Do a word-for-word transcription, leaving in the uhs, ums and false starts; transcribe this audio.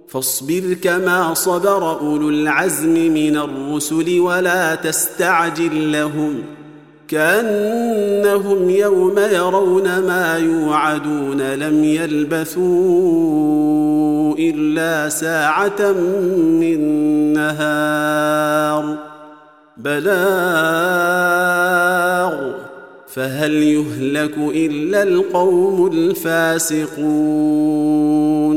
فاصبر كما صبر أولو العزم من الرسل ولا تستعجل لهم كأنهم يوم يرون ما يوعدون لم يلبثوا إلا ساعة من نهار بلاغ فهل يهلك إلا القوم الفاسقون